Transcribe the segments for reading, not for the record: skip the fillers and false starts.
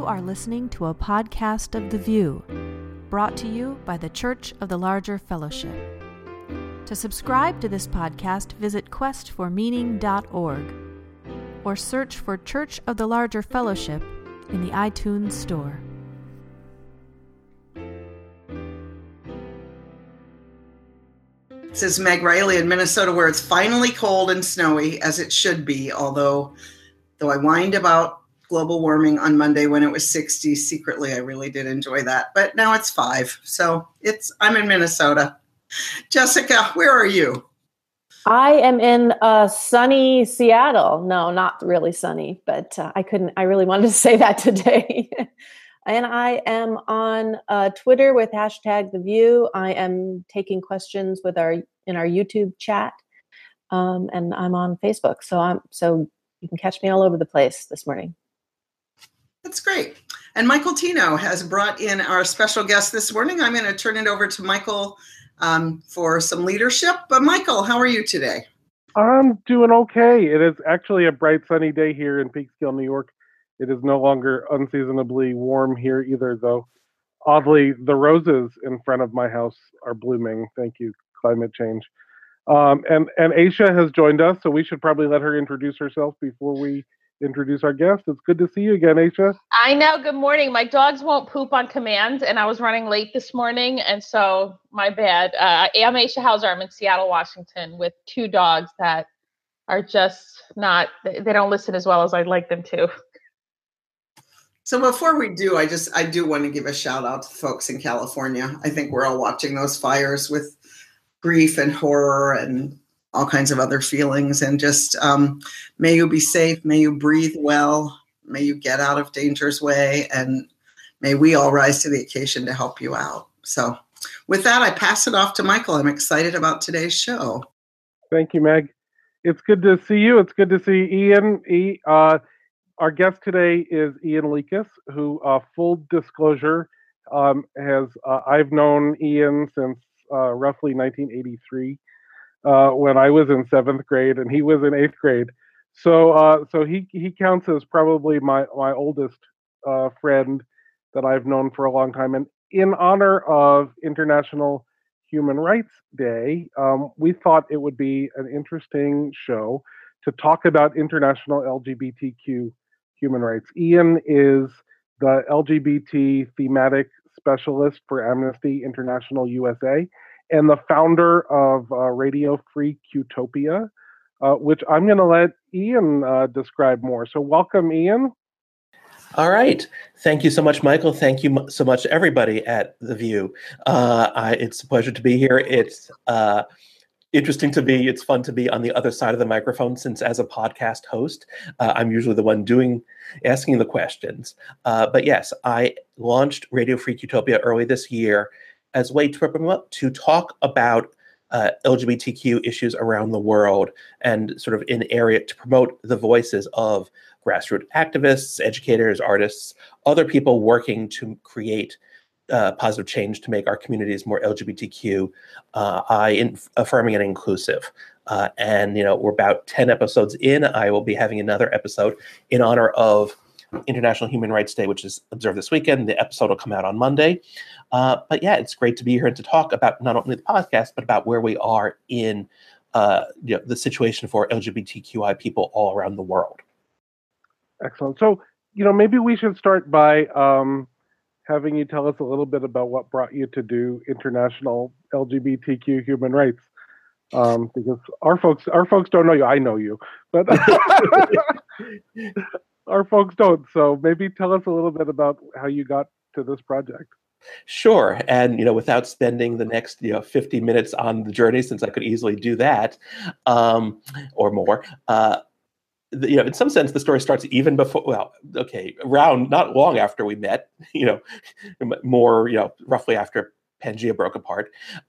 You are listening to a podcast of The View, brought to you by the Church of the Larger Fellowship. To subscribe to this podcast, visit questformeaning.org or search for Church of the Larger Fellowship in the iTunes Store. This is Meg Riley in Minnesota, where it's finally cold and snowy, as it should be, although I whined about global warming on Monday when it was 60. Secretly, I really did enjoy that. But now it's 5, so I'm in Minnesota. Jessica, where are you? I am in sunny Seattle. No, not really sunny, but I really wanted to say that today. And I am on Twitter with #TheView. I am taking questions in our YouTube chat, and I'm on Facebook. So you can catch me all over the place this morning. That's great. And Michael Tino has brought in our special guest this morning. I'm going to turn it over to Michael for some leadership. But Michael, how are you today? I'm doing okay. It is actually a bright sunny day here in Peekskill, New York. It is no longer unseasonably warm here either, though. Oddly, the roses in front of my house are blooming. Thank you, climate change. And Aisha has joined us, so we should probably let her introduce herself before we introduce our guest. It's good to see you again, Aisha. I know. Good morning. My dogs won't poop on command, and I was running late this morning, and so my bad. I am Aisha Hauser. I'm in Seattle, Washington, with 2 dogs that are just they don't listen as well as I'd like them to. So before we do, I do want to give a shout out to folks in California. I think we're all watching those fires with grief and horror and all kinds of other feelings. And just may you be safe, may you breathe well, may you get out of danger's way, and may we all rise to the occasion to help you out. So with that, I pass it off to Michael. I'm excited about today's show. Thank you, Meg. It's good to see you. It's good to see Ian. Our guest today is Ian Lekas, who, full disclosure, I've known Ian since roughly 1983, when I was in 7th grade and he was in 8th grade. So he counts as probably my oldest friend that I've known for a long time. And in honor of International Human Rights Day, we thought it would be an interesting show to talk about international LGBTQ human rights. Ian is the LGBT thematic specialist for Amnesty International USA and the founder of Radio Free Qtopia, which I'm going to let Ian describe more. So welcome, Ian. All right. Thank you so much, Michael. Thank you so much, everybody at The View. It's a pleasure to be here. It's it's fun to be on the other side of the microphone, since as a podcast host, I'm usually the one asking the questions. But yes, I launched Radio Free Qtopia early this year as a way to talk about LGBTQ issues around the world, and sort of to promote the voices of grassroots activists, educators, artists, other people working to create positive change to make our communities more LGBTQ affirming and inclusive. And we're about 10 episodes in. I will be having another episode in honor of International Human Rights Day, which is observed this weekend. The episode will come out on Monday. But yeah, it's great to be here and to talk about not only the podcast, but about where we are in the situation for LGBTQI people all around the world. Excellent. So, maybe we should start by having you tell us a little bit about what brought you to do international LGBTQ human rights. Because our folks don't know you. I know you, but our folks don't. So maybe tell us a little bit about how you got to this project. Sure. And, without spending the next, 50 minutes on the journey, since I could easily do that, or more, in some sense, the story starts even before, around not long after we met, more, roughly after Pangea broke apart.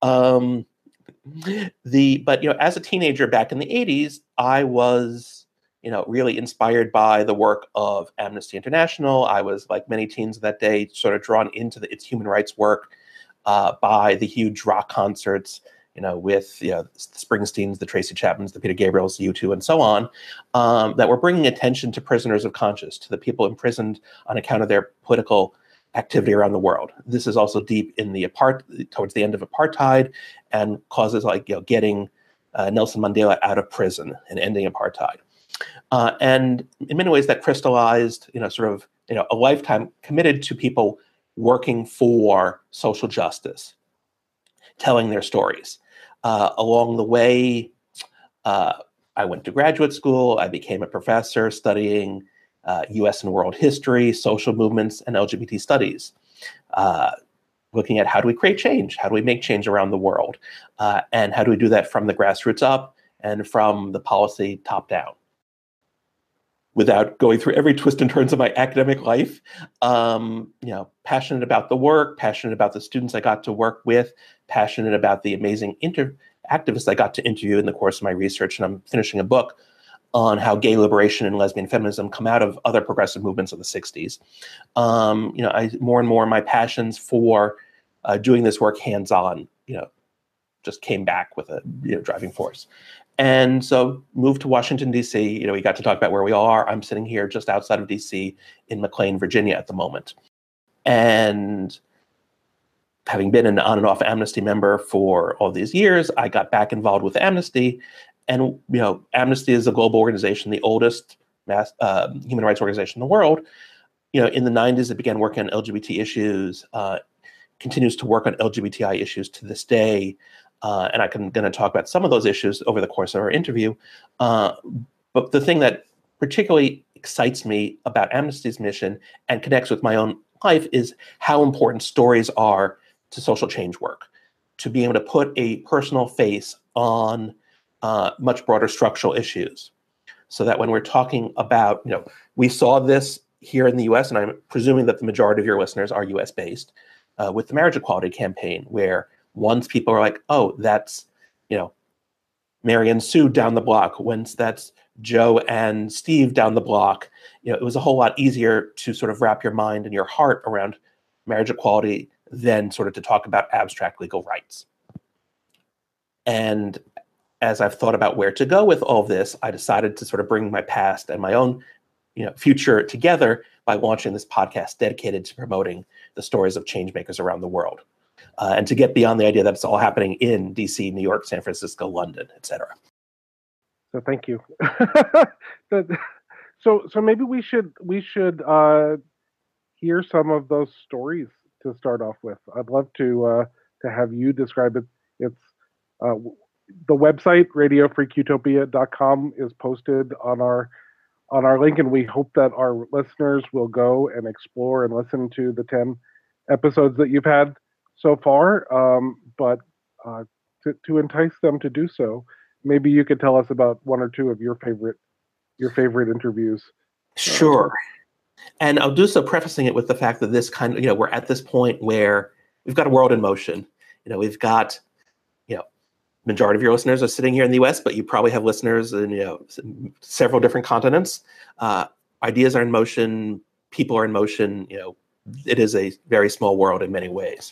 But as a teenager back in the 80s, I was, really inspired by the work of Amnesty International. I was, like many teens that day, sort of drawn into its human rights work by the huge rock concerts with the Springsteens, the Tracy Chapmans, the Peter Gabriels, the U2, and so on, that were bringing attention to prisoners of conscience, to the people imprisoned on account of their political activity around the world. This is also deep in towards the end of apartheid, and causes like getting Nelson Mandela out of prison and ending apartheid. And in many ways, that crystallized, a lifetime committed to people working for social justice, telling their stories. Along the way, I went to graduate school. I became a professor studying U.S. and world history, social movements, and LGBT studies, looking at how do we create change? How do we make change around the world? And how do we do that from the grassroots up and from the policy top down? Without going through every twist and turns of my academic life, passionate about the work, passionate about the students I got to work with, passionate about the amazing activists I got to interview in the course of my research. And I'm finishing a book on how gay liberation and lesbian feminism come out of other progressive movements of the 60s. More and more my passions for doing this work hands-on, just came back with a driving force. And so moved to Washington, D.C. We got to talk about where we all are. I'm sitting here just outside of D.C. in McLean, Virginia at the moment. And having been an on and off Amnesty member for all these years, I got back involved with Amnesty. And, Amnesty is a global organization, the oldest human rights organization in the world. In the 90s, it began working on LGBT issues, continues to work on LGBTI issues to this day. And I'm going to talk about some of those issues over the course of our interview. But the thing that particularly excites me about Amnesty's mission and connects with my own life is how important stories are to social change work, to be able to put a personal face on much broader structural issues. So that when we're talking about, we saw this here in the US, and I'm presuming that the majority of your listeners are US based, with the marriage equality campaign, where once people are like, oh, that's, Mary and Sue down the block, once that's Joe and Steve down the block, it was a whole lot easier to sort of wrap your mind and your heart around marriage equality than sort of to talk about abstract legal rights. And as I've thought about where to go with all of this, I decided to sort of bring my past and my own, future together by launching this podcast dedicated to promoting the stories of change makers around the world. And to get beyond the idea that it's all happening in DC, New York, San Francisco, London, et cetera. So thank you. So maybe we should hear some of those stories to start off with. I'd love to have you describe it. It's the website radiofreakutopia.com is posted on our link, and we hope that our listeners will go and explore and listen to the 10 episodes that you've had so far, but to entice them to do so, maybe you could tell us about one or two of your favorite interviews. Sure. And I'll do so prefacing it with the fact that this kind of, we're at this point where we've got a world in motion. We've got, majority of your listeners are sitting here in the US, but you probably have listeners in, several different continents. Ideas are in motion, people are in motion, it is a very small world in many ways,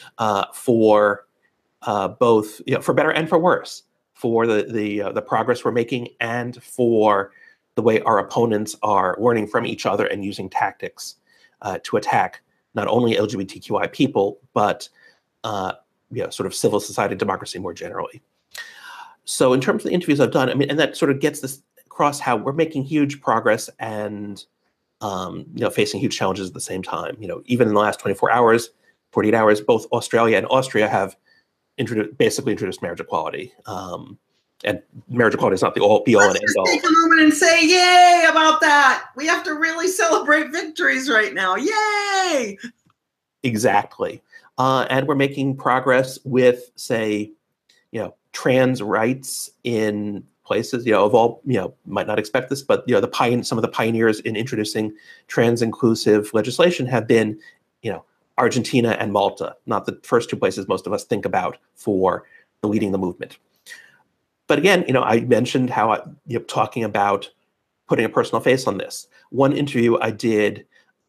for both, for better and for worse, for the progress we're making and for the way our opponents are learning from each other and using tactics to attack not only LGBTQI people, but sort of civil society democracy more generally. So in terms of the interviews I've done, and that sort of gets this across how we're making huge progress and facing huge challenges at the same time. Even in the last 24 hours, 48 hours, both Australia and Austria have basically introduced marriage equality. And marriage equality is not the be-all and end-all. Let's take a moment and say yay about that. We have to really celebrate victories right now. Yay! Exactly. And we're making progress with, say, trans rights in places, of all, might not expect this, but, some of the pioneers in introducing trans-inclusive legislation have been, Argentina and Malta, not the first two places most of us think about for leading the movement. But again, I mentioned how talking about putting a personal face on this. One interview I did,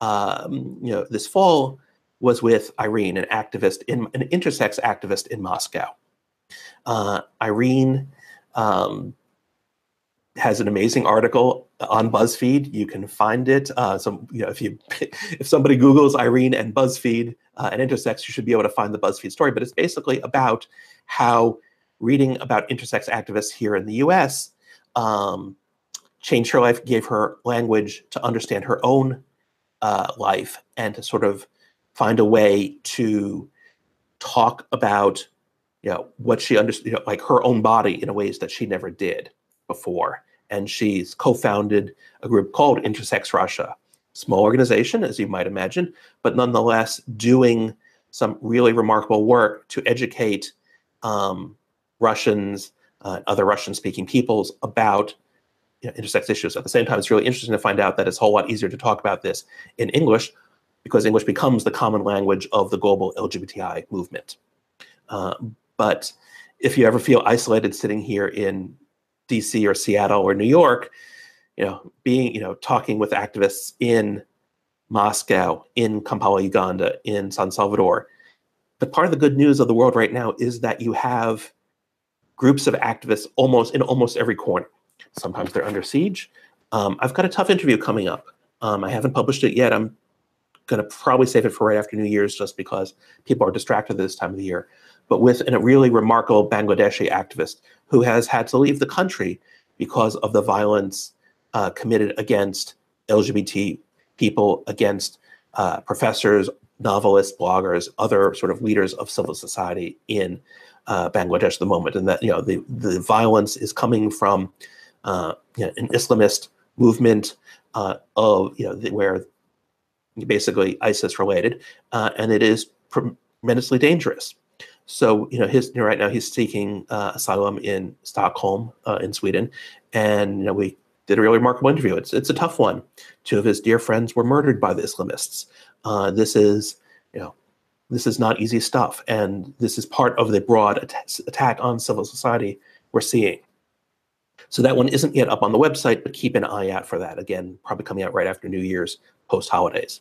this fall was with Irene, an intersex activist in Moscow. Irene has an amazing article on BuzzFeed. You can find it. If somebody Googles Irene and BuzzFeed and intersex, you should be able to find the BuzzFeed story. But it's basically about how reading about intersex activists here in the U.S. Changed her life, gave her language to understand her own life, and to sort of find a way to talk about, what she understood, like her own body in ways that she never did before. And she's co-founded a group called Intersex Russia, small organization, as you might imagine, but nonetheless doing some really remarkable work to educate Russians, other Russian-speaking peoples about intersex issues. At the same time, it's really interesting to find out that it's a whole lot easier to talk about this in English, because English becomes the common language of the global LGBTI movement. But if you ever feel isolated sitting here in DC or Seattle or New York, talking with activists in Moscow, in Kampala, Uganda, in San Salvador, but part of the good news of the world right now is that you have groups of activists in almost every corner. Sometimes they're under siege. I've got a tough interview coming up. I haven't published it yet. I'm going to probably save it for right after New Year's, just because people are distracted this time of the year. But with a really remarkable Bangladeshi activist who has had to leave the country because of the violence committed against LGBT people, against professors, novelists, bloggers, other sort of leaders of civil society in Bangladesh at the moment. And that, the violence is coming from an Islamist movement where basically ISIS related, and it is tremendously dangerous. So, right now he's seeking asylum in Stockholm, in Sweden, and we did a really remarkable interview. It's a tough one. 2 of his dear friends were murdered by the Islamists. This is not easy stuff, and this is part of the broad attack on civil society we're seeing. So that one isn't yet up on the website, but keep an eye out for that. Again, probably coming out right after New Year's, post-holidays.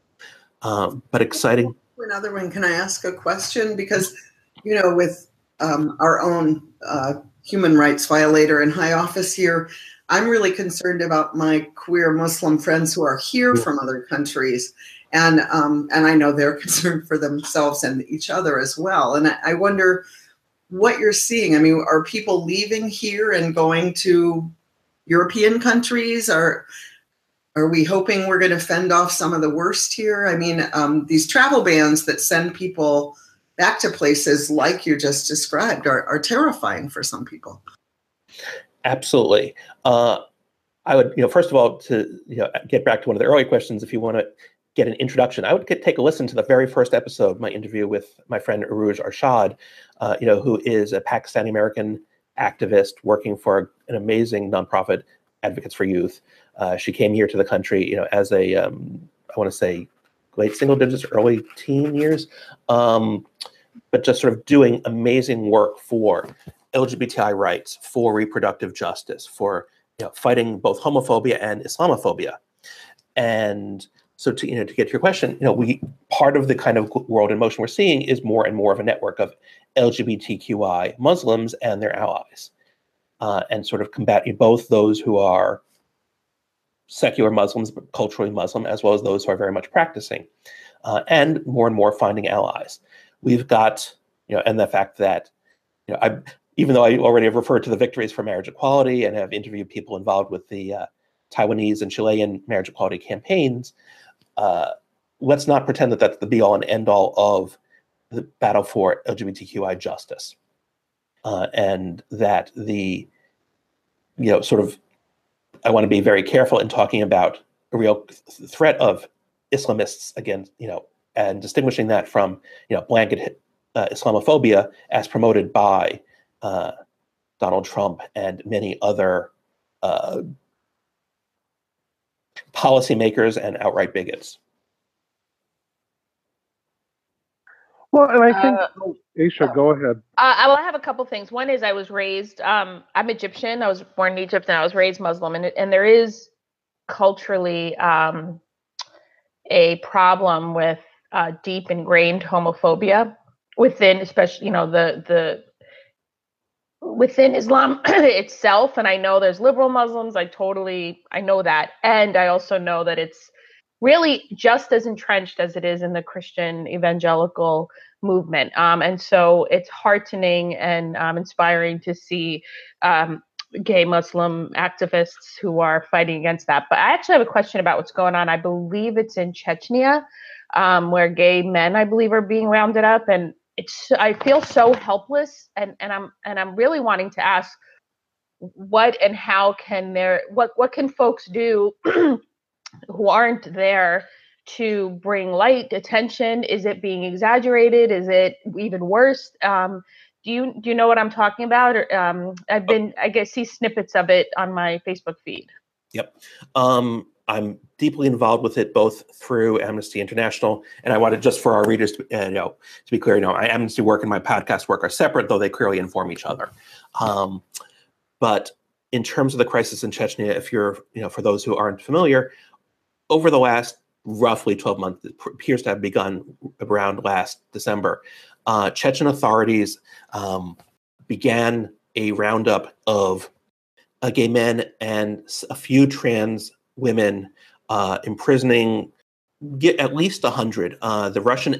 But exciting. Another one, can I ask a question? Because, with our own human rights violator in high office here, I'm really concerned about my queer Muslim friends who are here from other countries. And I know they're concerned for themselves and each other as well. And I wonder what you're seeing. I mean, are people leaving here and going to European countries? Are we hoping we're going to fend off some of the worst here? I mean, these travel bans that send people back to places like you just described are terrifying for some people. Absolutely. I would, first of all, to get back to one of the early questions, if you want to get an introduction, I would take a listen to the very first episode, my interview with my friend Arooj Arshad, who is a Pakistani American activist working for an amazing nonprofit, Advocates for Youth. She came here to the country, as a, I want to say, late single digits, early teen years, but just sort of doing amazing work for LGBTI rights, for reproductive justice, for fighting both homophobia and Islamophobia. And so to get to your question, part of the kind of world in motion we're seeing is more and more of a network of LGBTQI Muslims and their allies, and sort of combating both those who are secular Muslims, but culturally Muslim, as well as those who are very much practicing, and more finding allies. We've got, and the fact that, even though I already have referred to the victories for marriage equality and have interviewed people involved with the Taiwanese and Chilean marriage equality campaigns, let's not pretend that that's the be-all and end-all of the battle for LGBTQI justice. And that the, I want to be very careful in talking about a real threat of Islamists against, and distinguishing that from, blanket Islamophobia as promoted by Donald Trump and many other policymakers and outright bigots. Well, and I think, Aisha, go ahead. I have a couple things. One is I was raised, I'm Egyptian. I was born in Egypt and I was raised Muslim. And there is culturally a problem with deep ingrained homophobia within, especially, the within Islam itself. And I know there's liberal Muslims. I know that. And I also know that it's really just as entrenched as it is in the Christian evangelical movement. And so it's heartening and inspiring to see gay Muslim activists who are fighting against that. But I actually have a question about what's going on. I believe it's in Chechnya, where gay men, I believe, are being rounded up. And I feel so helpless, and I'm really wanting to ask what and how can what can folks do who aren't there to bring light, attention? Is it being exaggerated? Is it even worse? Do you know what I'm talking about? Or, I see snippets of it on my Facebook feed. Yep. I'm deeply involved with it, both through Amnesty International, and I wanted, just for our readers, to be clear, my Amnesty work and my podcast work are separate, though they clearly inform each other. But in terms of the crisis in Chechnya, if you're, for those who aren't familiar, over the last roughly 12 months, it appears to have begun around last December, Chechen authorities began a roundup of gay men and a few trans women, imprisoning at least 100. The Russian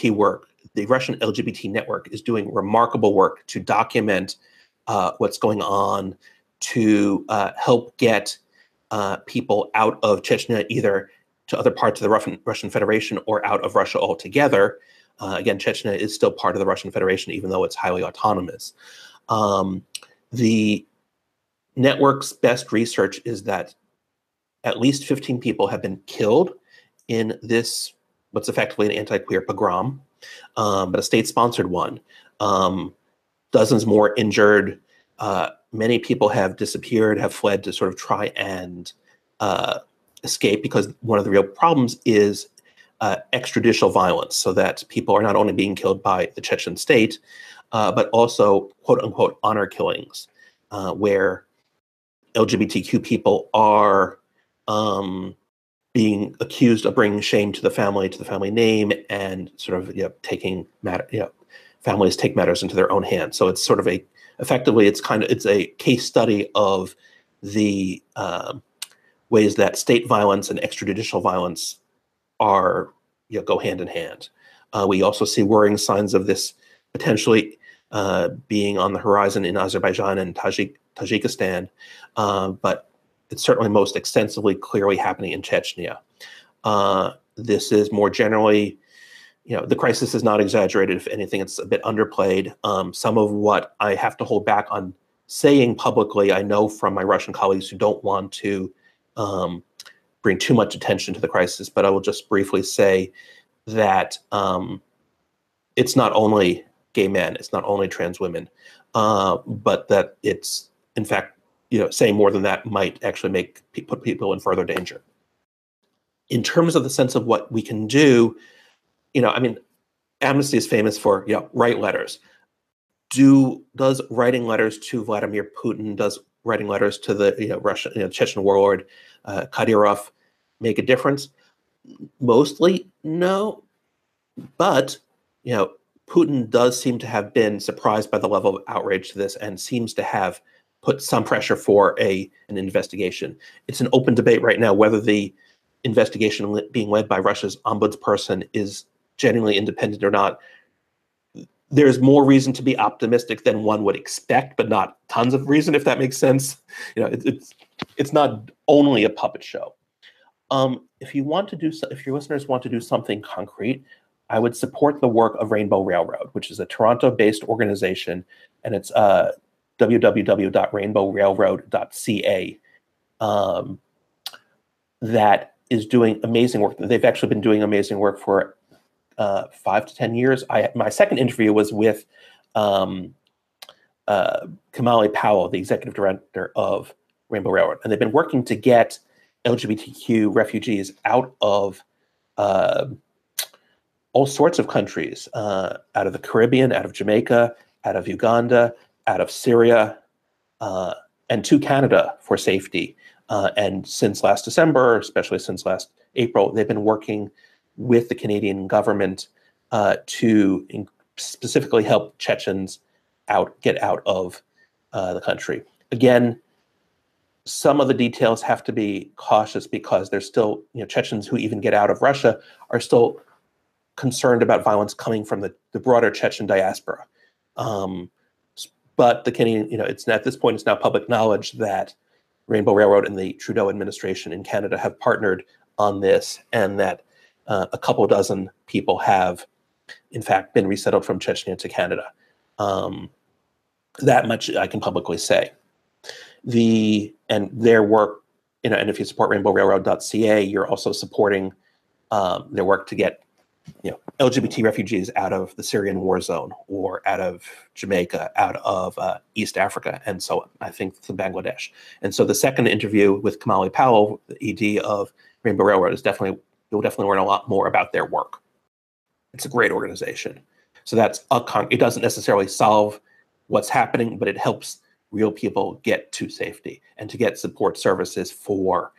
LGBT network is doing remarkable work to document what's going on, to help get people out of Chechnya, either to other parts of the Russian Federation or out of Russia altogether. Again, Chechnya is still part of the Russian Federation, even though it's highly autonomous. The network's best research is that at least 15 people have been killed in this, what's effectively an anti-queer pogrom, but a state-sponsored one. Dozens more injured. Many people have disappeared, have fled to sort of try and escape, because one of the real problems is extrajudicial violence, so that people are not only being killed by the Chechen state, but also quote-unquote honor killings, where LGBTQ people are being accused of bringing shame to the family name, and sort of families take matters into their own hands. So it's sort of it's a case study of the ways that state violence and extrajudicial violence go hand in hand. We also see worrying signs of this potentially being on the horizon in Azerbaijan and Tajikistan, but it's certainly most extensively, clearly happening in Chechnya. This is more generally, the crisis is not exaggerated. If anything, it's a bit underplayed. Some of what I have to hold back on saying publicly, I know from my Russian colleagues who don't want to bring too much attention to the crisis, but I will just briefly say that it's not only gay men, it's not only trans women, but that it's, in fact, saying more than that might actually put people in further danger. In terms of the sense of what we can do, Amnesty is famous for, write letters. Does writing letters to Vladimir Putin, does writing letters to the Russian, Chechen warlord Kadyrov make a difference? Mostly, no. But, Putin does seem to have been surprised by the level of outrage to this, and seems to have put some pressure for an investigation. It's an open debate right now whether the investigation being led by Russia's ombudsperson is genuinely independent or not. There's more reason to be optimistic than one would expect, but not tons of reason, if that makes sense. It's not only a puppet show. If your listeners want to do something concrete, I would support the work of Rainbow Railroad, which is a Toronto-based organization, and it's www.rainbowrailroad.ca, that is doing amazing work. They've actually been doing amazing work for 5 to 10 years. My second interview was with Kamali Powell, the executive director of Rainbow Railroad, and they've been working to get LGBTQ refugees out of all sorts of countries, out of the Caribbean, out of Jamaica, out of Uganda, out of Syria, and to Canada for safety. And since last December, especially since last April, they've been working with the Canadian government to specifically help Chechens get out of the country. Again, some of the details have to be cautious because there's still, Chechens who even get out of Russia are still concerned about violence coming from the broader Chechen diaspora. But the Canadian, it's at this point, it's now public knowledge that Rainbow Railroad and the Trudeau administration in Canada have partnered on this, and that a couple dozen people have, in fact, been resettled from Chechnya to Canada. That much I can publicly say. And their work, and if you support rainbowrailroad.ca, you're also supporting their work to get, LGBT refugees out of the Syrian war zone or out of Jamaica, out of East Africa, and so on, I think to Bangladesh. And so the second interview with Kamali Powell, the ED of Rainbow Railroad, you'll definitely learn a lot more about their work. It's a great organization. So it doesn't necessarily solve what's happening, but it helps real people get to safety and to get support services for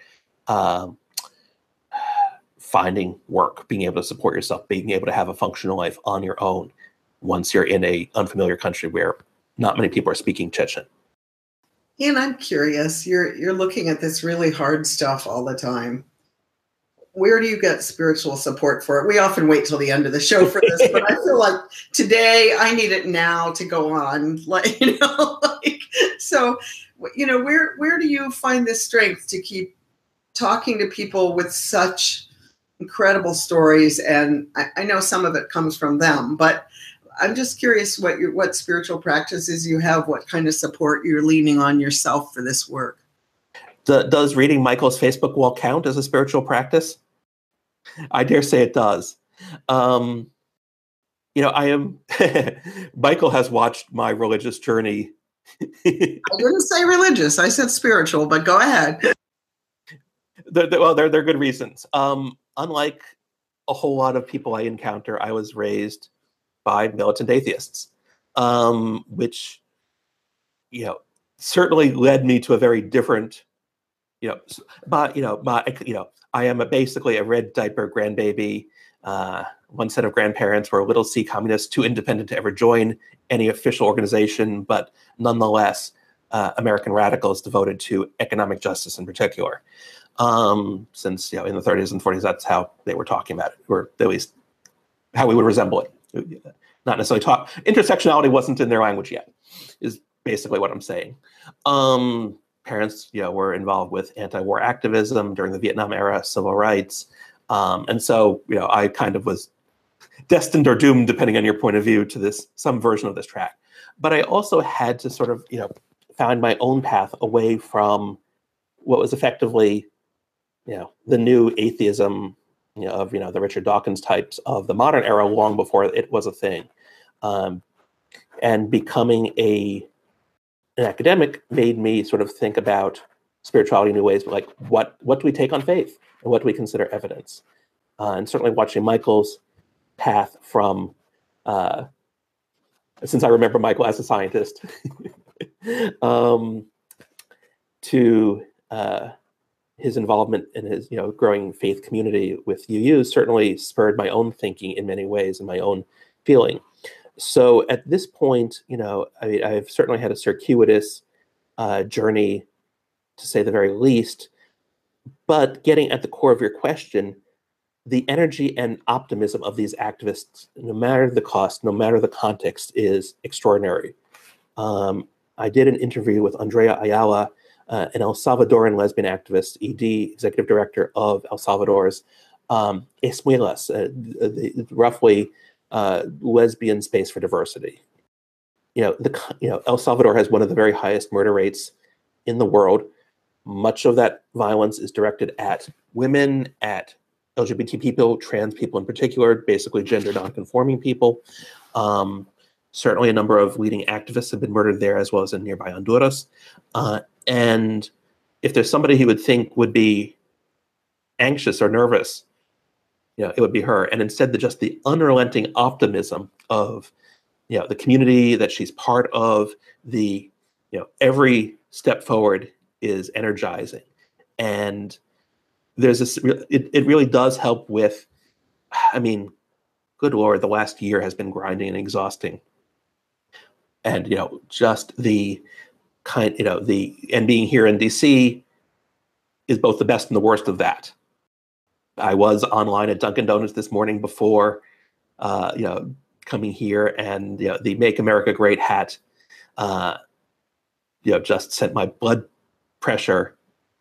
finding work, being able to support yourself, being able to have a functional life on your own once you're in a unfamiliar country where not many people are speaking Chechen. Ian, I'm curious. You're looking at this really hard stuff all the time. Where do you get spiritual support for it? We often wait till the end of the show for this, but I feel like today I need it now to go on. So, where do you find this strength to keep talking to people with such incredible stories? And I know some of it comes from them, but I'm just curious what spiritual practices you have, what kind of support you're leaning on yourself for this work. Does reading Michael's Facebook wall count as a spiritual practice? I dare say it does. I am. Michael has watched my religious journey. I didn't say religious. I said spiritual, but go ahead. They're good reasons. Unlike a whole lot of people I encounter, I was raised by militant atheists, which, certainly led me to a very different, I am basically a red diaper grandbaby. One set of grandparents were little C communists, too independent to ever join any official organization, but nonetheless, American radicals devoted to economic justice in particular. Since, in the 30s and 40s, that's how they were talking about it, or at least how we would resemble it. Not necessarily talk. Intersectionality wasn't in their language yet, is basically what I'm saying. Parents, were involved with anti-war activism during the Vietnam era, civil rights. And so, I kind of was destined or doomed, depending on your point of view, to some version of this track. But I also had to sort of, find my own path away from what was effectively, the new atheism, of, the Richard Dawkins types of the modern era long before it was a thing. And becoming an academic made me sort of think about spirituality in new ways, like what do we take on faith and what do we consider evidence? And certainly watching Michael's path from, since I remember Michael as a scientist, to his involvement in his, growing faith community with UU certainly spurred my own thinking in many ways and my own feeling. So at this point, I've certainly had a circuitous journey, to say the very least. But getting at the core of your question, the energy and optimism of these activists, no matter the cost, no matter the context, is extraordinary. I did an interview with Andrea Ayala, an El Salvadoran lesbian activist, ED, executive director of El Salvador's Esmuelas, roughly lesbian space for diversity. El Salvador has one of the very highest murder rates in the world. Much of that violence is directed at women, at LGBT people, trans people in particular, basically gender nonconforming people. Certainly a number of leading activists have been murdered there, as well as in nearby Honduras. And if there's somebody who would think would be anxious or nervous, it would be her. And instead, just the unrelenting optimism of, the community that she's part of, every step forward is energizing. And there's this, it really does help with, good Lord, the last year has been grinding and exhausting. And, just the and being here in DC is both the best and the worst of that. I was online at Dunkin' Donuts this morning before, coming here, and the "Make America Great" hat, just sent my blood pressure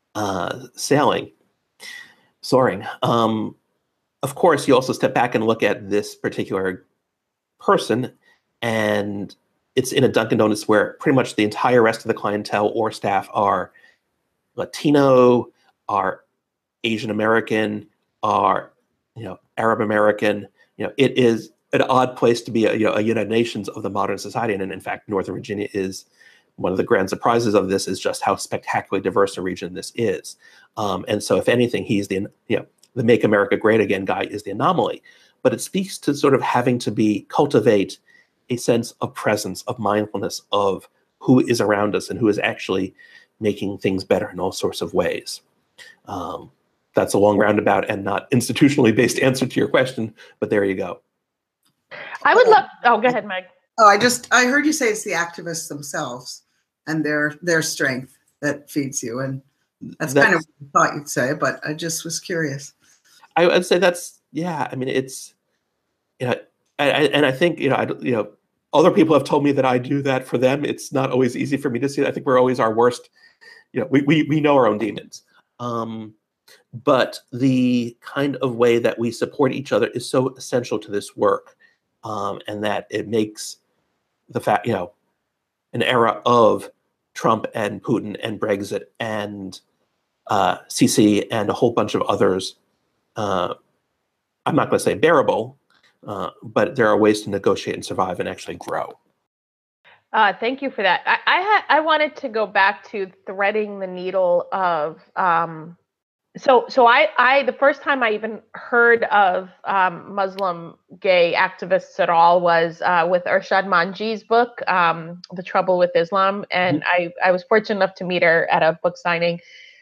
soaring. Of course, you also step back and look at this particular person, and it's in a Dunkin' Donuts where pretty much the entire rest of the clientele or staff are Latino, are Asian American, are Arab American. It is an odd place to be a United Nations of the modern society, and in fact, Northern Virginia is one of the grand surprises of this, is just how spectacularly diverse a region this is. And so, if anything, he's the "Make America Great Again" guy is the anomaly. But it speaks to sort of having to cultivate a sense of presence, of mindfulness of who is around us and who is actually making things better in all sorts of ways. That's a long roundabout and not institutionally based answer to your question, but there you go. I would love. Oh, go ahead, Meg. Oh, I heard you say it's the activists themselves and their strength that feeds you, and that's kind of what I thought you'd say, but I just was curious. I'd say that's, yeah. I mean, it's, and I think other people have told me that I do that for them. It's not always easy for me to see that. I think we're always our worst. We know our own demons. But the kind of way that we support each other is so essential to this work, and that it makes the fact, an era of Trump and Putin and Brexit and CC and a whole bunch of others. I'm not going to say bearable, but there are ways to negotiate and survive and actually grow. Thank you for that. I wanted to go back to threading the needle of. So I the first time I even heard of Muslim gay activists at all was with Irshad Manji's book, The Trouble with Islam, and I was fortunate enough to meet her at a book signing,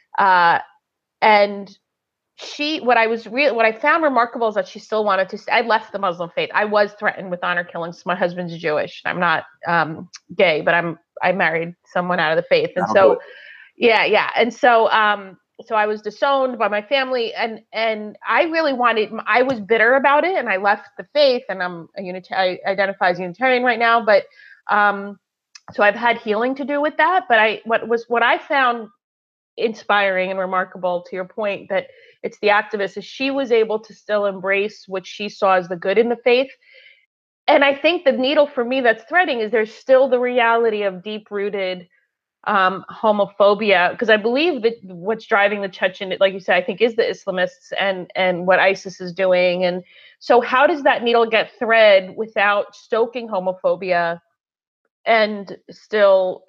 and what I found remarkable is that she still wanted to. I left the Muslim faith. I was threatened with honor killings. My husband's Jewish. I'm not gay, but I married someone out of the faith, and so yeah, and so. So I was disowned by my family, and I really I was bitter about it, and I left the faith, and I identify as Unitarian right now, but so I've had healing to do with that. But what I found inspiring and remarkable, to your point, that it's the activist, is she was able to still embrace what she saw as the good in the faith. And I think the needle for me that's threading is there's still the reality of deep-rooted homophobia, because I believe that what's driving the Chechen, like you said, I think is the Islamists and what ISIS is doing. And so how does that needle get thread without stoking homophobia and still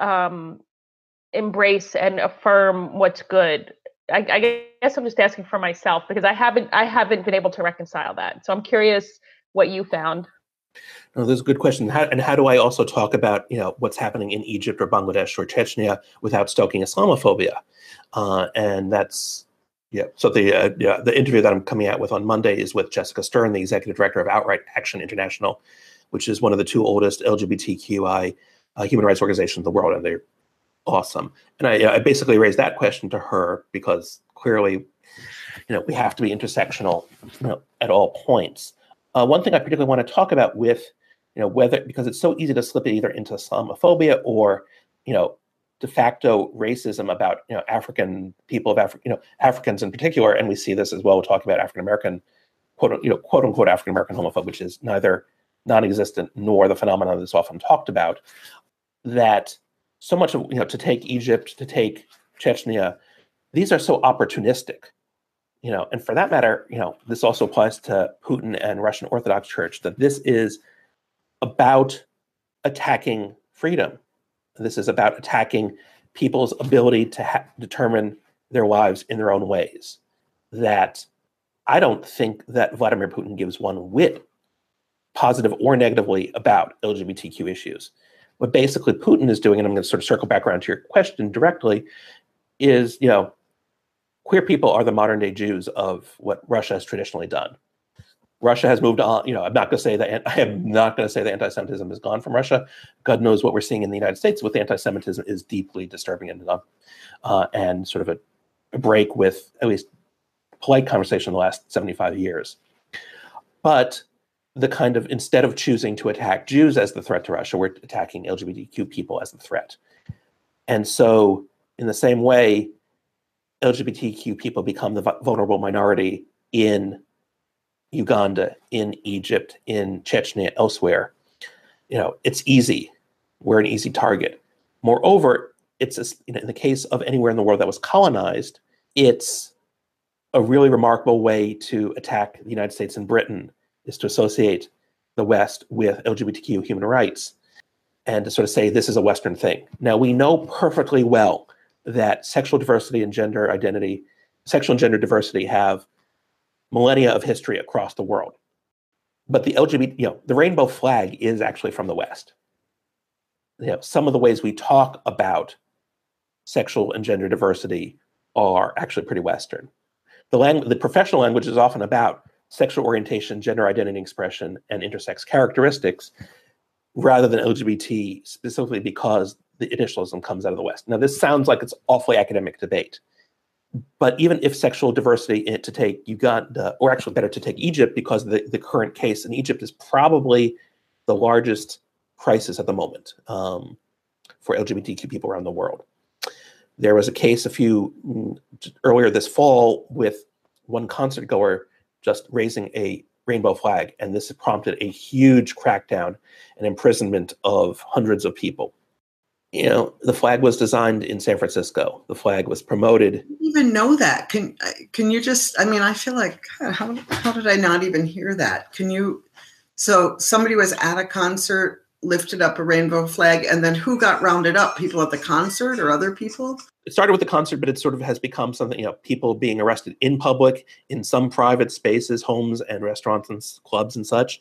embrace and affirm what's good? I guess I'm just asking for myself, because I haven't been able to reconcile that. So I'm curious what you found. No, that's a good question. How do I also talk about what's happening in Egypt or Bangladesh or Chechnya without stoking Islamophobia? And that's So the interview that I'm coming out with on Monday is with Jessica Stern, the executive director of Outright Action International, which is one of the two oldest LGBTQI human rights organizations in the world, and they're awesome. And I basically raised that question to her because clearly, we have to be intersectional, at all points. One thing I particularly want to talk about with, because it's so easy to slip it either into Islamophobia or, de facto racism about, African people of Africans in particular, and we see this as well. We'll talk about African American, quote unquote African American homophobe, which is neither non-existent nor the phenomenon that's often talked about. That so much of, to take Egypt, to take Chechnya, these are so opportunistic. And for that matter, this also applies to Putin and Russian Orthodox Church, that this is about attacking freedom. This is about attacking people's ability to determine their lives in their own ways. That I don't think that Vladimir Putin gives one whit, positive or negatively, about LGBTQ issues. What basically Putin is doing, and I'm going to sort of circle back around to your question directly, is, queer people are the modern day Jews of what Russia has traditionally done. Russia has moved on. I'm not going to say that. I am not going to say that anti-Semitism is gone from Russia. God knows what we're seeing in the United States with anti-Semitism is deeply disturbing and sort of a break with at least polite conversation in the last 75 years. But the kind of, instead of choosing to attack Jews as the threat to Russia, we're attacking LGBTQ people as the threat. And so in the same way, LGBTQ people become the vulnerable minority in Uganda, in Egypt, in Chechnya, elsewhere. It's easy. We're an easy target. Moreover, it's in the case of anywhere in the world that was colonized, it's a really remarkable way to attack the United States and Britain is to associate the West with LGBTQ human rights and to sort of say this is a Western thing. Now, we know perfectly well that sexual diversity and gender identity, sexual and gender diversity have millennia of history across the world. But the the rainbow flag is actually from the West. Some of the ways we talk about sexual and gender diversity are actually pretty Western. The professional language is often about sexual orientation, gender identity expression, and intersex characteristics, rather than LGBT, specifically because the initialism comes out of the West. Now, this sounds like it's awfully academic debate. But even if sexual diversity, to take Uganda, or actually better to take Egypt, because the current case in Egypt is probably the largest crisis at the moment for LGBTQ people around the world. There was a case earlier this fall with one concert goer just raising a rainbow flag, and this prompted a huge crackdown and imprisonment of hundreds of people. The flag was designed in San Francisco. The flag was promoted. I didn't even know that. Can you just, I feel like, how did I not even hear that? So somebody was at a concert, lifted up a rainbow flag, and then who got rounded up? People at the concert or other people? It started with the concert, but it sort of has become something, people being arrested in public, in some private spaces, homes and restaurants and clubs and such.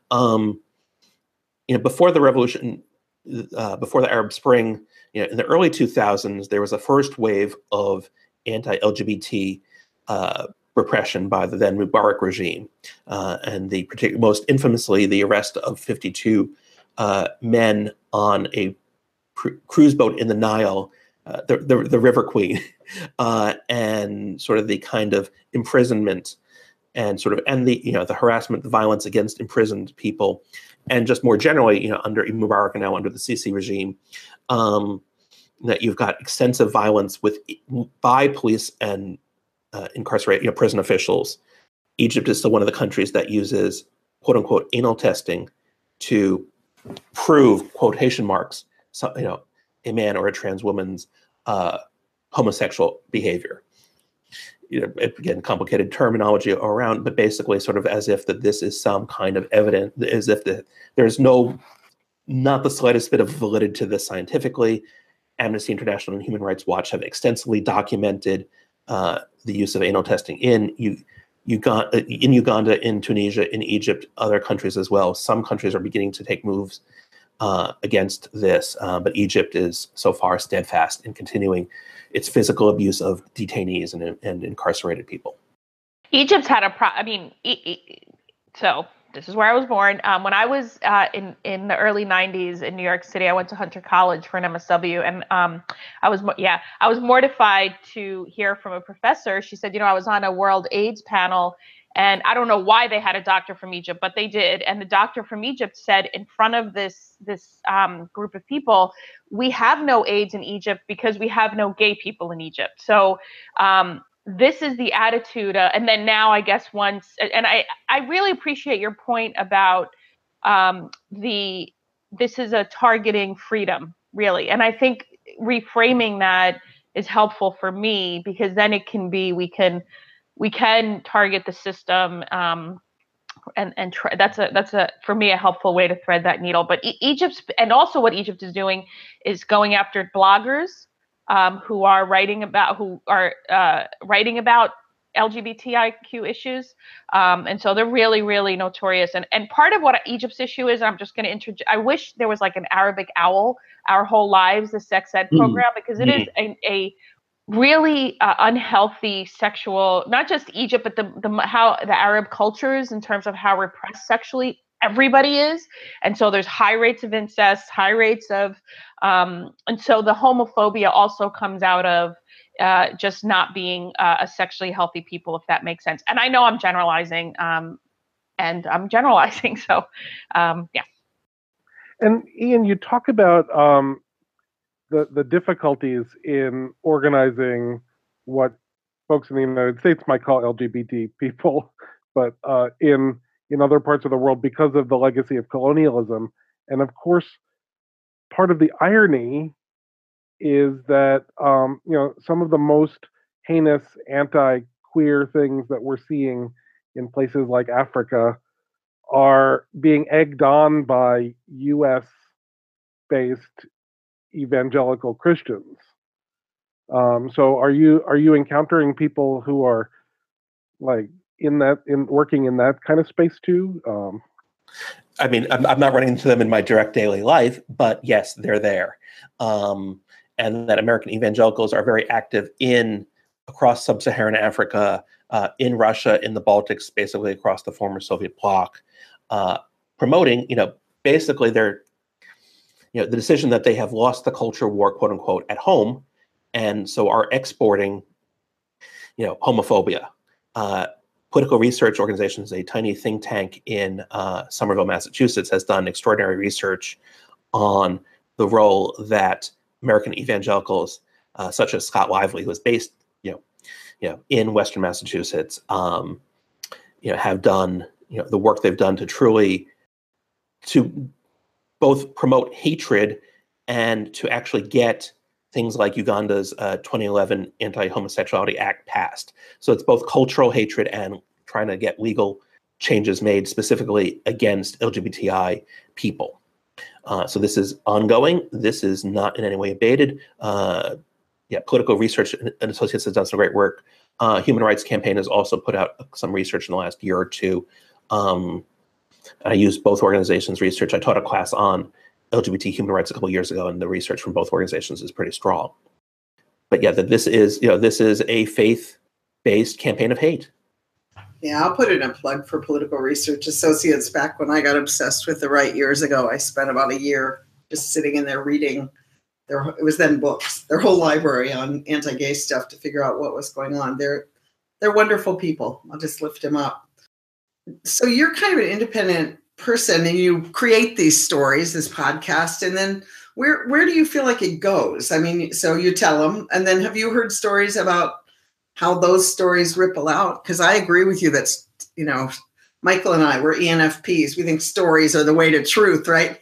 Before the revolution, before the Arab Spring, in the early 2000s, there was a first wave of anti-LGBT repression by the then Mubarak regime, and most infamously, the arrest of 52 men on a cruise boat in the Nile, the River Queen, and sort of the kind of imprisonment and the harassment, the violence against imprisoned people, and just more generally, under Mubarak and now under the Sisi regime, that you've got extensive violence by police and incarcerated prison officials. Egypt is still one of the countries that uses "quote unquote" anal testing to prove quotation marks, a man or a trans woman's homosexual behavior. Again, complicated terminology around, but basically sort of as if that this is some kind of evidence, as if there's not the slightest bit of validity to this scientifically. Amnesty International and Human Rights Watch have extensively documented the use of anal testing in Uganda, in Tunisia, in Egypt, other countries as well. Some countries are beginning to take moves against this, but Egypt is so far steadfast in continuing its physical abuse of detainees and incarcerated people. Egypt's had so this is where I was born. When I was in the early 90s in New York City, I went to Hunter College for an MSW, and I was mortified to hear from a professor. She said, I was on a World AIDS panel, and I don't know why they had a doctor from Egypt, but they did. And the doctor from Egypt said in front of this group of people, we have no AIDS in Egypt because we have no gay people in Egypt. So this is the attitude. And then now I guess and I really appreciate your point about this is a targeting freedom, really. And I think reframing that is helpful for me, because then it can be, we can target the system, and that's for me a helpful way to thread that needle. But and also what Egypt is doing is going after bloggers who are writing about LGBTIQ issues, and so they're really, really notorious. And part of what Egypt's issue is, I'm just going to introduce. I wish there was like an Arabic OWL, Our Whole Lives, the sex ed program, because it is really unhealthy sexual, not just Egypt, but how the Arab cultures in terms of how repressed sexually everybody is. And so there's high rates of incest, high rates of, and so the homophobia also comes out of just not being a sexually healthy people, if that makes sense. And I know I'm generalizing, so yeah. And Ian, you talk about the difficulties in organizing what folks in the United States might call LGBT people, but in other parts of the world because of the legacy of colonialism. And of course, part of the irony is that some of the most heinous anti-queer things that we're seeing in places like Africa are being egged on by U.S.-based evangelical Christians. So are you encountering people who are like working in that kind of space too? I mean, I'm not running into them in my direct daily life, but yes, they're there. And that American evangelicals are very active across sub-Saharan Africa, in Russia, in the Baltics, basically across the former Soviet bloc, promoting, basically the decision that they have lost the culture war, quote unquote, at home, and so are exporting, homophobia. Political Research Organizations, a tiny think tank in Somerville, Massachusetts, has done extraordinary research on the role that American evangelicals, such as Scott Lively, who is based, in Western Massachusetts, have done, the work they've done to both promote hatred and to actually get things like Uganda's 2011 Anti-Homosexuality Act passed. So it's both cultural hatred and trying to get legal changes made specifically against LGBTI people. So this is ongoing. This is not in any way abated. Political Research and Associates has done some great work. Human Rights Campaign has also put out some research in the last year or two. I used both organizations' research. I taught a class on LGBT human rights a couple of years ago, and the research from both organizations is pretty strong. But yeah, that this is a faith-based campaign of hate. Yeah, I'll put in a plug for Political Research Associates. Back when I got obsessed with the right years ago, I spent about a year just sitting in there reading it was then books, their whole library on anti-gay stuff to figure out what was going on. They're wonderful people. I'll just lift them up. So you're kind of an independent person and you create these stories, this podcast, and then where do you feel like it goes? I mean, so you tell them, and then have you heard stories about how those stories ripple out? Because I agree with you that, Michael and I, we're ENFPs. We think stories are the way to truth, right?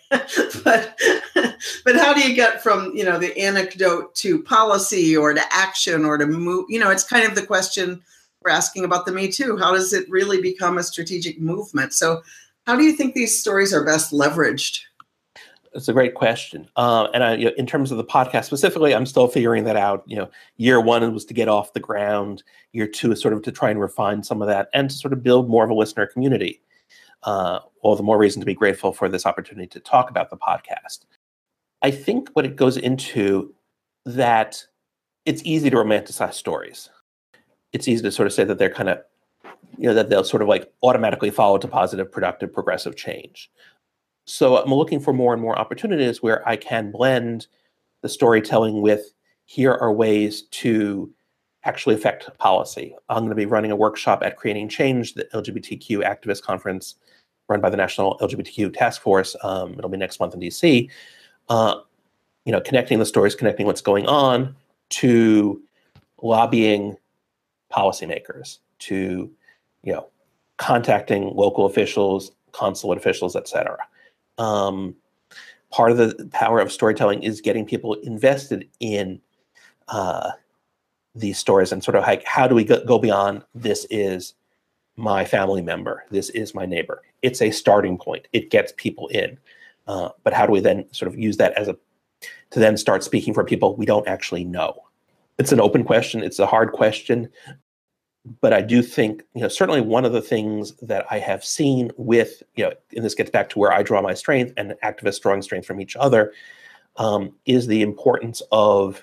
But how do you get from, the anecdote to policy or to action or to move? It's kind of the question we're asking about the Me Too. How does it really become a strategic movement? So how do you think these stories are best leveraged? It's a great question. And in terms of the podcast specifically, I'm still figuring that out. Year one was to get off the ground. Year two is sort of to try and refine some of that and to sort of build more of a listener community. All the more reason to be grateful for this opportunity to talk about the podcast. I think what it goes into that it's easy to romanticize stories. It's easy to sort of say that they're kind of, that they'll sort of like automatically follow to positive, productive, progressive change. So I'm looking for more and more opportunities where I can blend the storytelling with, here are ways to actually affect policy. I'm going to be running a workshop at Creating Change, the LGBTQ activist conference run by the National LGBTQ Task Force. It'll be next month in DC. Connecting the stories, connecting what's going on to lobbying policymakers, to, contacting local officials, consulate officials, et cetera. Part of the power of storytelling is getting people invested in these stories and sort of like, how do we go beyond this is my family member, this is my neighbor. It's a starting point. It gets people in. But how do we then sort of use that to then start speaking for people we don't actually know? It's an open question. It's a hard question. But I do think, certainly one of the things that I have seen with, and this gets back to where I draw my strength and activists drawing strength from each other, is the importance of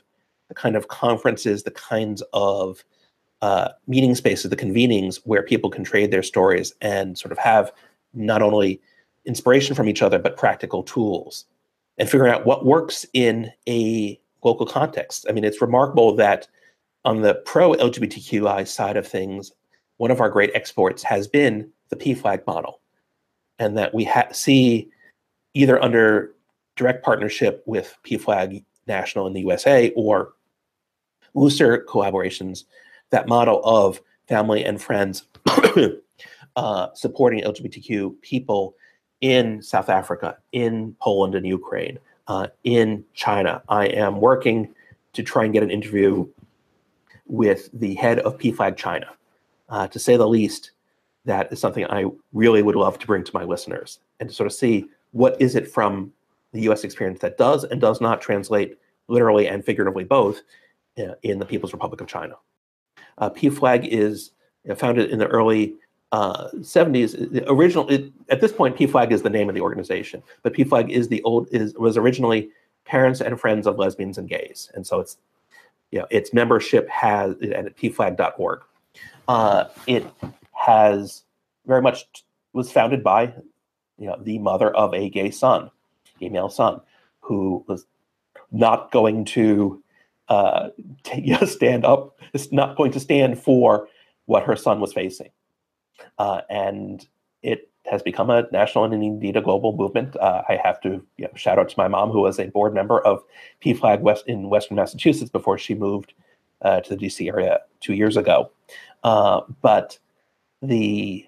the kind of conferences, the kinds of meeting spaces, the convenings where people can trade their stories and sort of have not only inspiration from each other, but practical tools and figuring out what works in a local context. I mean, it's remarkable that on the pro-LGBTQI side of things, one of our great exports has been the PFLAG model, and that we see either under direct partnership with PFLAG National in the USA or looser collaborations, that model of family and friends supporting LGBTQ people in South Africa, in Poland and Ukraine, in China. I am working to try and get an interview with the head of PFLAG China. To say the least, that is something I really would love to bring to my listeners and to sort of see what is it from the US experience that does and does not translate literally and figuratively both in the People's Republic of China. PFLAG is founded in the early 70s. At this point, PFLAG is the name of the organization, but PFLAG was originally Parents and Friends of Lesbians and Gays, and so its membership has at pflag.org. It has very much was founded by the mother of a gay male son, who was not going to stand up, is not going to stand for what her son was facing. And it has become a national and indeed a global movement. I have to shout out to my mom, who was a board member of PFLAG in Western Massachusetts before she moved to the DC area 2 years ago. But they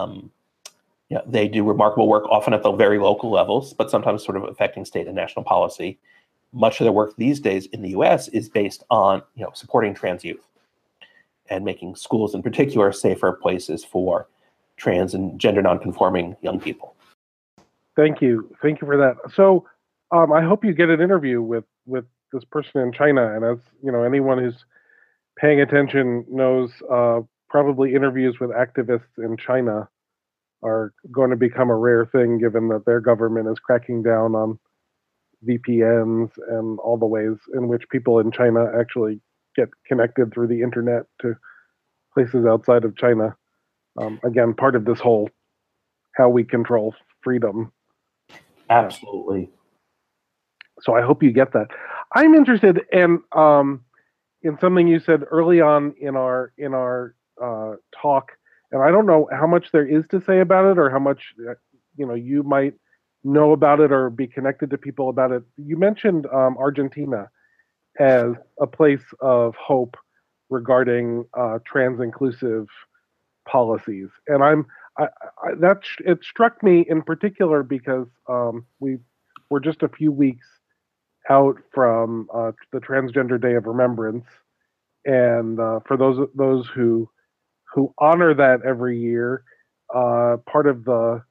do remarkable work, often at the very local levels, but sometimes sort of affecting state and national policy. Much of their work these days in the U.S. is based on supporting trans youth and making schools in particular safer places for trans and gender nonconforming young people. Thank you for that. So I hope you get an interview with this person in China. And as anyone who's paying attention knows, probably interviews with activists in China are going to become a rare thing, given that their government is cracking down on VPNs and all the ways in which people in China actually get connected through the internet to places outside of China. Again, part of this whole how we control freedom. Absolutely. So I hope you get that. I'm interested in something you said early on in our talk, and I don't know how much there is to say about it or how much you might know about it or be connected to people about it. You mentioned Argentina as a place of hope regarding trans-inclusive policies, and it struck me in particular because we're just a few weeks out from the Transgender Day of Remembrance, and for those who honor that every year, part of the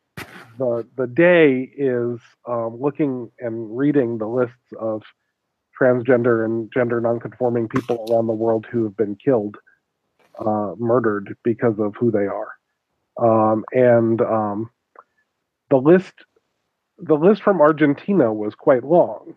day is looking and reading the lists of transgender and gender nonconforming people around the world who have been killed, murdered because of who they are. And the list from Argentina was quite long,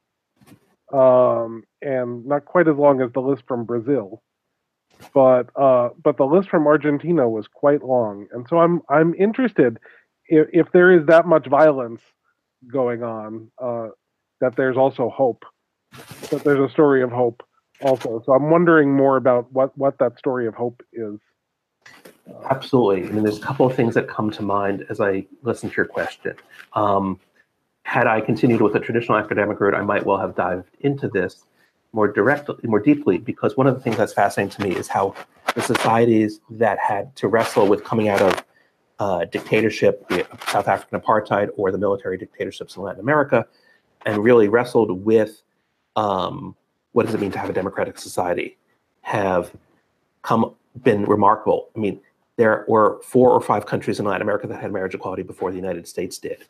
and not quite as long as the list from Brazil, but the list from Argentina was quite long. And so I'm interested if there is that much violence going on, that there's also hope, that there's a story of hope also. So I'm wondering more about what that story of hope is. Absolutely. I mean, there's a couple of things that come to mind as I listen to your question. Had I continued with a traditional academic route, I might well have dived into this more deeply, because one of the things that's fascinating to me is how the societies that had to wrestle with coming out of dictatorship, be it South African apartheid or the military dictatorships in Latin America, and really wrestled with what does it mean to have a democratic society, have been remarkable. I mean, there were 4 or 5 countries in Latin America that had marriage equality before the United States did.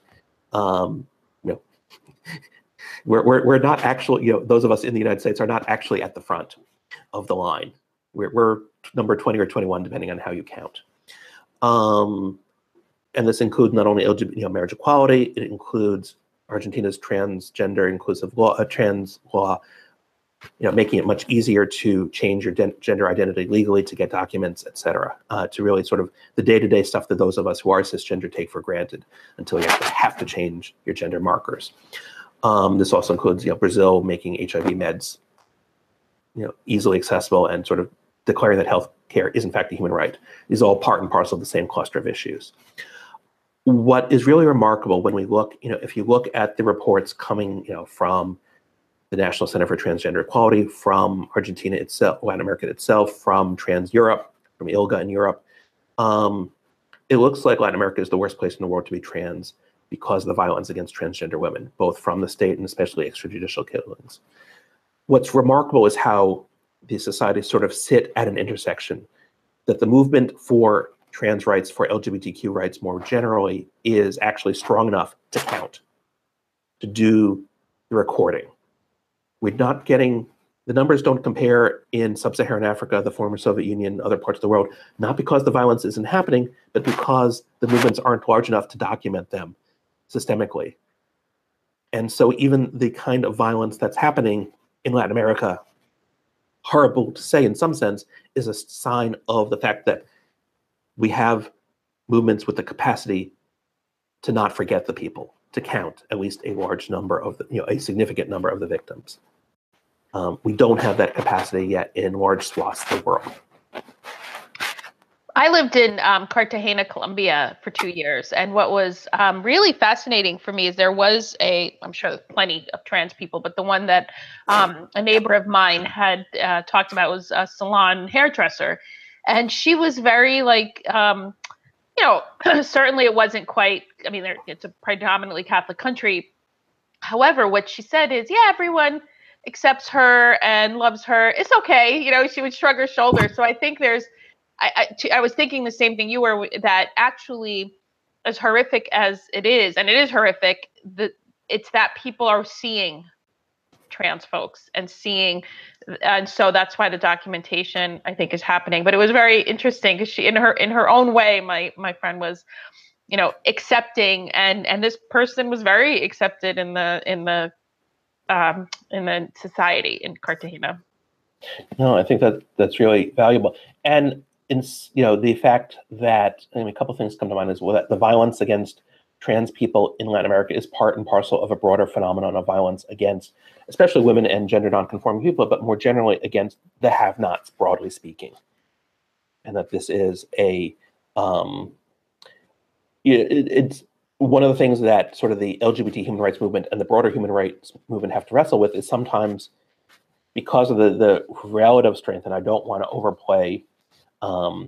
We're not actually, those of us in the United States are not actually at the front of the line. We're number 20 or 21, depending on how you count. And this includes not only LGBT, marriage equality, it includes Argentina's transgender inclusive law, trans law, making it much easier to change your gender identity legally, to get documents, et cetera, to really sort of the day-to-day stuff that those of us who are cisgender take for granted until you actually have to change your gender markers. This also includes, Brazil making HIV meds, easily accessible and sort of declaring that health care is in fact a human right. These are all part and parcel of the same cluster of issues. What is really remarkable when we look, if you look at the reports coming, from the National Center for Transgender Equality, from Argentina itself, Latin America itself, from Trans Europe, from ILGA in Europe, it looks like Latin America is the worst place in the world to be trans because of the violence against transgender women, both from the state and especially extrajudicial killings. What's remarkable is how these societies sort of sit at an intersection, that the movement for trans rights, for LGBTQ rights more generally, is actually strong enough to count, to do the recording. We're not getting, the numbers don't compare in sub-Saharan Africa, the former Soviet Union, other parts of the world, not because the violence isn't happening, but because the movements aren't large enough to document them systemically. And so even the kind of violence that's happening in Latin America, horrible to say in some sense, is a sign of the fact that we have movements with the capacity to not forget the people, to count at least a large number of the, a significant number of the victims. We don't have that capacity yet in large swaths of the world. I lived in Cartagena, Colombia for 2 years. And what was really fascinating for me is there was I'm sure there's plenty of trans people, but the one that a neighbor of mine had talked about was a salon hairdresser. And she was very certainly it wasn't quite, it's a predominantly Catholic country. However, what she said is, everyone accepts her and loves her. It's okay. She would shrug her shoulders. So I think I was thinking the same thing you were, that actually, as horrific as it is, and it is horrific, it's that people are seeing trans folks and so that's why the documentation, I think, is happening. But it was very interesting because she, in her own way, my friend was, accepting, and this person was very accepted in the society in Cartagena. No, I think that's really valuable. And the fact that, a couple of things come to mind is that the violence against trans people in Latin America is part and parcel of a broader phenomenon of violence against, especially women and gender nonconforming people, but more generally against the have-nots, broadly speaking. And that this is it's one of the things that sort of the LGBT human rights movement and the broader human rights movement have to wrestle with is sometimes, because of the relative strength, and I don't want to overplay all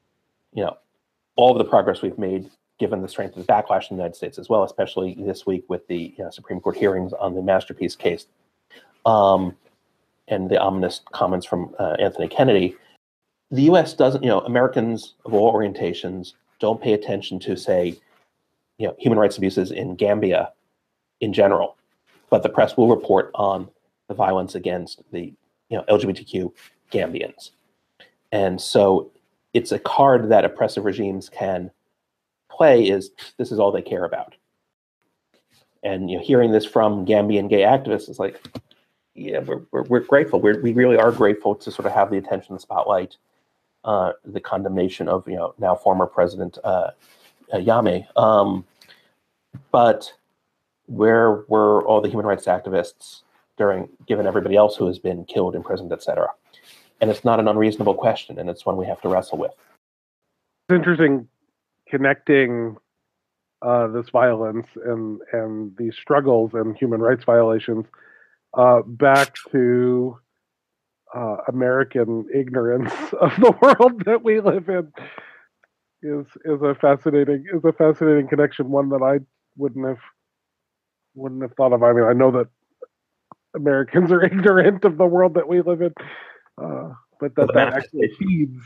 of the progress we've made given the strength of the backlash in the United States as well, especially this week with the Supreme Court hearings on the Masterpiece case and the ominous comments from Anthony Kennedy. The U.S. doesn't, Americans of all orientations don't pay attention to, say, human rights abuses in Gambia in general, but the press will report on the violence against the LGBTQ Gambians. And so it's a card that oppressive regimes can play, is this is all they care about. And hearing this from Gambian gay activists is like, we're grateful. We really are grateful to sort of have the attention and spotlight, the condemnation of now former President Jammeh. But where were all the human rights activists given everybody else who has been killed, imprisoned, et cetera? And it's not an unreasonable question, and it's one we have to wrestle with. It's interesting connecting this violence and these struggles and human rights violations back to American ignorance of the world that we live in is a fascinating connection, one that I wouldn't have thought of. I mean, I know that Americans are ignorant of the world that we live in, but that actually feeds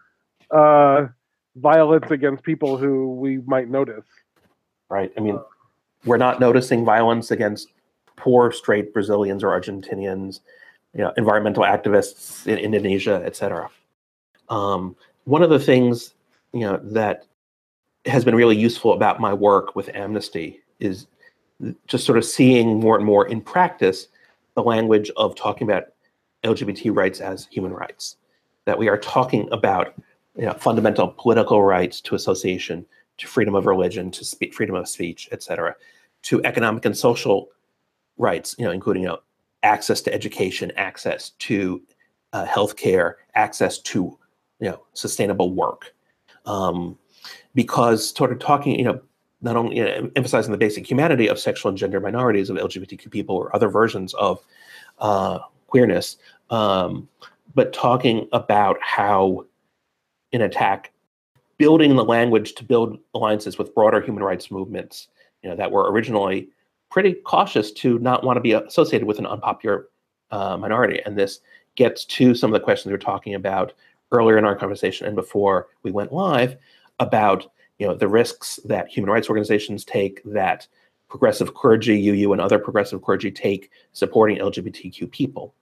violence against people who we might notice. Right. I mean, we're not noticing violence against poor straight Brazilians or Argentinians, environmental activists in Indonesia, et cetera. One of the things, that has been really useful about my work with Amnesty is just sort of seeing more and more in practice the language of talking about LGBT rights as human rights, that we are talking about fundamental political rights to association, to freedom of religion, to freedom of speech, etc., to economic and social rights, including access to education, access to healthcare, access to sustainable work, because sort of talking, not only emphasizing the basic humanity of sexual and gender minorities, of LGBTQ people or other versions of queerness, but talking about how in ATTAC, building the language to build alliances with broader human rights movements, that were originally pretty cautious to not want to be associated with an unpopular minority. And this gets to some of the questions we were talking about earlier in our conversation and before we went live about the risks that human rights organizations take, that progressive clergy, UU and other progressive clergy take supporting LGBTQ people.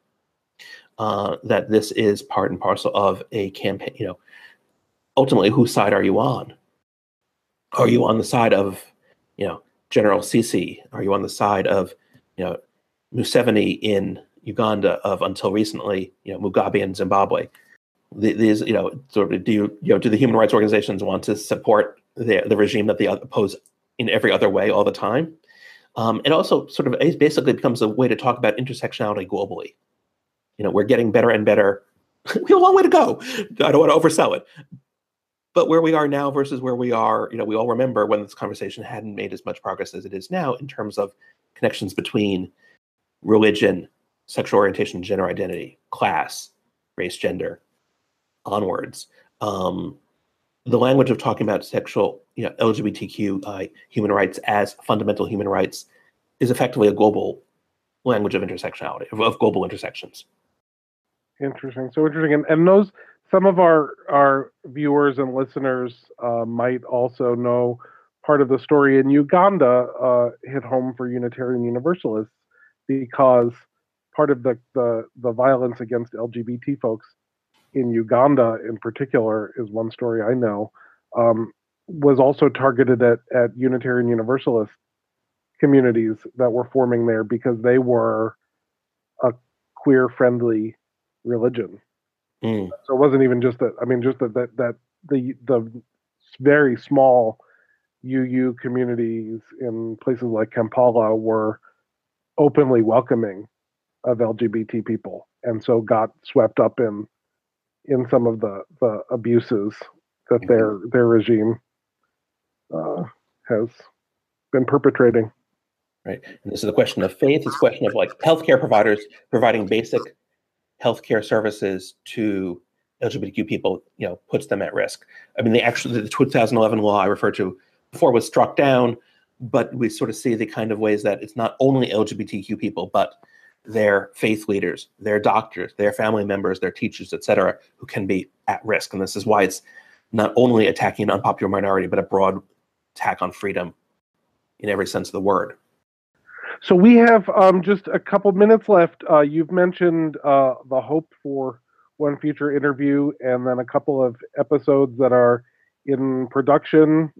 That this is part and parcel of a campaign. Ultimately, whose side are you on? Are you on the side of, General Sisi? Are you on the side of, Museveni in Uganda, of until recently, Mugabe in Zimbabwe? These, sort of, do the human rights organizations want to support the regime that they oppose in every other way all the time? It also sort of basically becomes a way to talk about intersectionality globally. We're getting better and better. We have a long way to go. I don't want to oversell it. But where we are now versus where we are, we all remember when this conversation hadn't made as much progress as it is now in terms of connections between religion, sexual orientation, gender identity, class, race, gender, onwards. The language of talking about sexual, LGBTQ human rights as fundamental human rights is effectively a global language of intersectionality, of global intersections. Interesting. So interesting. And those, some of our viewers and listeners might also know part of the story in Uganda hit home for Unitarian Universalists, because part of the violence against LGBT folks in Uganda in particular is one story I know, was also targeted at Unitarian Universalist communities that were forming there because they were a queer-friendly religion. So it wasn't even just that. I mean, just that the very small UU communities in places like Kampala were openly welcoming of LGBT people, and so got swept up in some of the abuses that their regime has been perpetrating. Right, and this is a question of faith. It's a question of like healthcare providers providing basic healthcare services to LGBTQ people, puts them at risk. I mean, the 2011 law I referred to before was struck down, but we sort of see the kind of ways that it's not only LGBTQ people, but their faith leaders, their doctors, their family members, their teachers, et cetera, who can be at risk. And this is why it's not only attacking an unpopular minority, but a broad attack on freedom in every sense of the word. So we have just a couple minutes left. You've mentioned the hope for one future interview, and then a couple of episodes that are in production,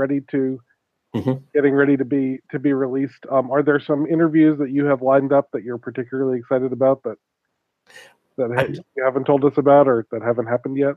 getting ready to be released. Are there some interviews that you have lined up that you're particularly excited about that you haven't told us about or that haven't happened yet?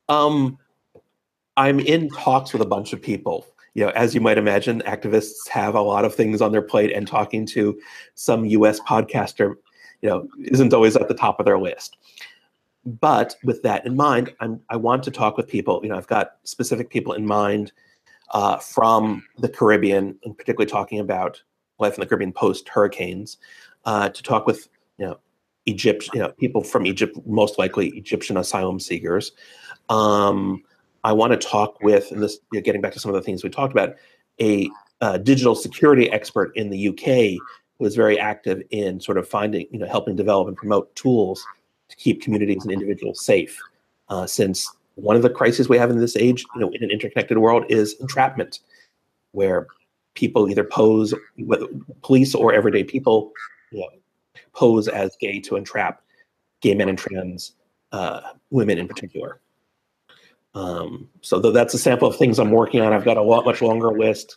I'm in talks with a bunch of people. As you might imagine, activists have a lot of things on their plate, and talking to some U.S. podcaster, isn't always at the top of their list. But with that in mind, I want to talk with people. I've got specific people in mind from the Caribbean, and particularly talking about life in the Caribbean post hurricanes. To talk with Egypt, people from Egypt, most likely Egyptian asylum seekers. I want to talk with, and this, getting back to some of the things we talked about, a digital security expert in the UK who is very active in sort of finding, helping develop and promote tools to keep communities and individuals safe. Since one of the crises we have in this age, in an interconnected world, is entrapment, where people either pose, whether police or everyday people, pose as gay to entrap gay men and trans women in particular. So that's a sample of things I'm working on. I've got a much longer list.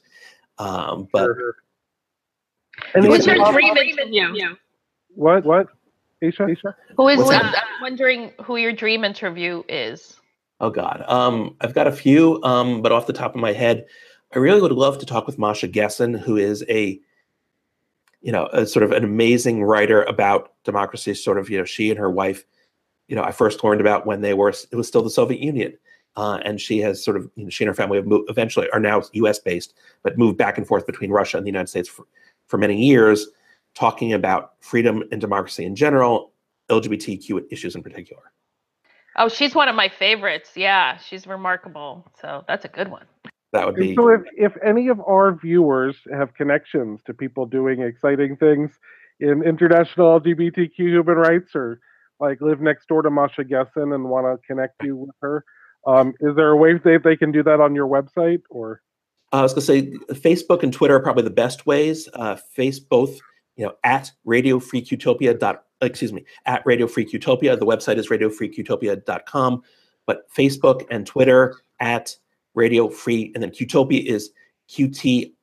But what's your dream interview? What? Aisha? Who is I'm wondering who your dream interview is? Oh God, I've got a few, but off the top of my head, I really would love to talk with Masha Gessen, who is a sort of an amazing writer about democracy. Sort of, she and her wife, I first learned about when it was still the Soviet Union, and she has sort of, she and her family have moved, eventually are now U.S. based, but moved back and forth between Russia and the United States for many years, talking about freedom and democracy in general, LGBTQ issues in particular. Oh, she's one of my favorites. Yeah, she's remarkable. So that's a good one. That would be. So if any of our viewers have connections to people doing exciting things in international LGBTQ human rights, or like live next door to Masha Gessen and want to connect you with her, is there a way they can do that on your website? Or I was going to say Facebook and Twitter are probably the best ways. Both, at radiofreakutopia. At Radio Freak Utopia. The website is radiofreakutopia.com. But Facebook and Twitter at Radio Free, and then Qtopia is QTOPIA.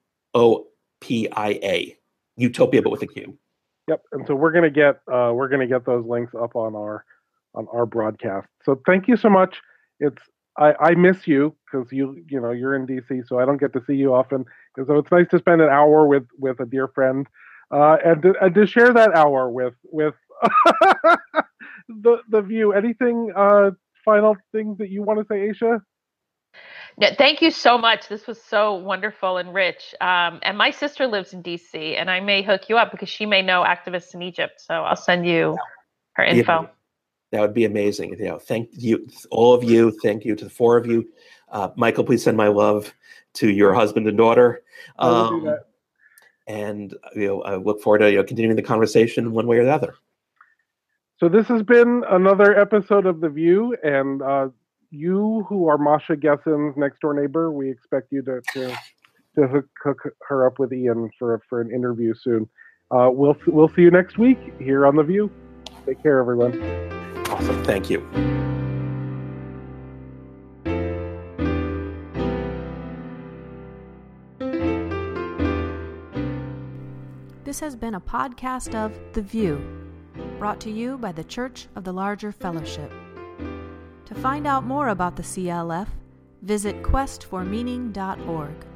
Utopia, but with a Q. Yep. And so we're gonna get those links up on our broadcast. So thank you so much. I miss you because you're in DC, so I don't get to see you often. So it's nice to spend an hour with a dear friend, and to share that hour with the View. Anything final things that you want to say, Aisha? Yeah, thank you so much. This was so wonderful and rich. And my sister lives in DC, and I may hook you up because she may know activists in Egypt. So I'll send you her info. Yeah, that would be amazing. Thank you, all of you. Thank you to the four of you. Michael, please send my love to your husband and daughter. I will do that. And I look forward to continuing the conversation one way or the other. So this has been another episode of The View, and you who are Masha Gessen's next door neighbor, we expect you to hook her up with Ian for an interview soon. We'll see you next week here on The View. Take care, everyone. Awesome. Thank you. This has been a podcast of The View, brought to you by the Church of the Larger Fellowship. To find out more about the CLF, visit questformeaning.org.